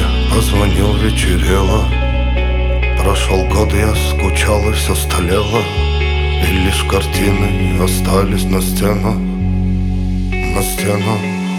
позвонил, вечерело. Прошел год, я скучал и все столело, и лишь картины остались на стену, на стену.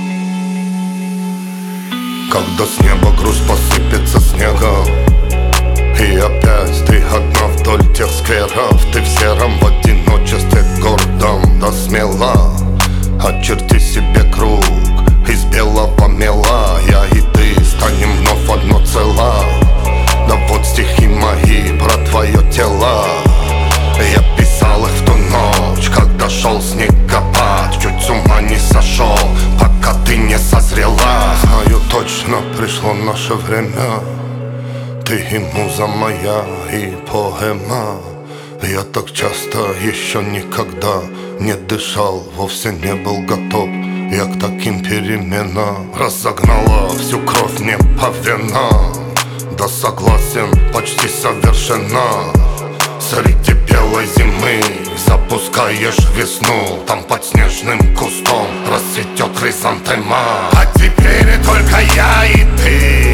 Когда с неба грусть посыпется снегом, и опять ты одна вдоль тех скверов. Ты в сером, в одиночестве, гордом да смело. Очерти себе круг из белого мела. Я и ты станем вновь одно цело. Да вот стихи мои про твое тело. Я писал их в ту ночь, когда шел снегопад. Чуть с ума не сошел, пока ты не созрела. Знаю точно, пришло наше время. Ты и муза моя, и поэма. Я так часто еще никогда не дышал, вовсе не был готов я к таким переменам. Разогнала всю кровь мне по венам. Да согласен, почти совершенно. Среди белой зимы запускаешь весну. Там под снежным кустом расцветет хризантема. А теперь только я и ты.